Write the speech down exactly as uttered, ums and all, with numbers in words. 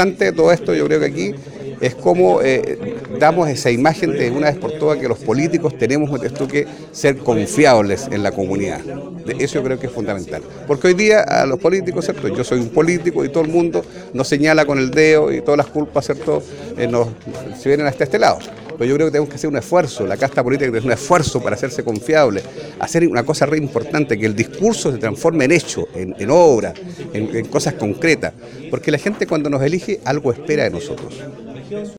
importante de todo esto, yo creo que aquí, es cómo eh, damos esa imagen de una vez por todas que los políticos tenemos esto que ser confiables en la comunidad. Eso yo creo que es fundamental. Porque hoy día a los políticos, ¿cierto? Yo soy un político y todo el mundo nos señala con el dedo y todas las culpas, ¿cierto? Eh, nos, se vienen hasta este lado. Pero yo creo que tenemos que hacer un esfuerzo, la casta política tiene que hacer un esfuerzo para hacerse confiable, hacer una cosa re importante, que el discurso se transforme en hecho, en, en obra, en, en cosas concretas, porque la gente cuando nos elige algo espera de nosotros.